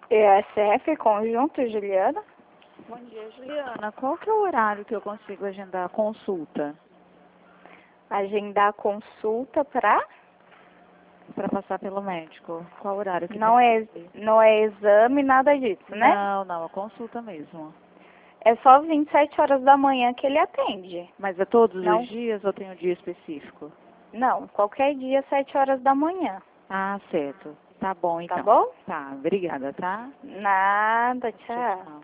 ESF Conjunto, Juliana. Bom dia, Juliana. Qual que é o horário que eu consigo agendar a consulta? Agendar consulta para? Para passar pelo médico. Qual horário que Não tem? não é exame, nada disso, né? Não, a consulta mesmo. É só 27 horas da manhã que ele atende. Mas é todos Não, os dias ou tem um dia específico? não, qualquer dia, 7 horas da manhã. Ah, certo. Tá bom, Tá então. bom? Tá, obrigada, tá? Nada, Tchau, tchau. tchau.